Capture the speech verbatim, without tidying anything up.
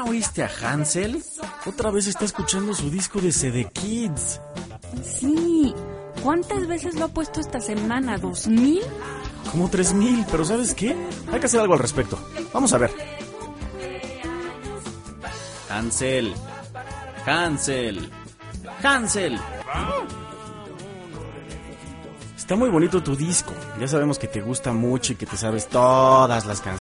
oíste a Hansel? Otra vez está escuchando su disco de C D Kids. Sí. ¿Cuántas veces lo ha puesto esta semana? ¿Dos mil? Como tres mil, pero ¿sabes qué? Hay que hacer algo al respecto. Vamos a ver. Hansel. Hansel. Hansel. Está muy bonito tu disco. Ya sabemos que te gusta mucho y que te sabes todas las canciones.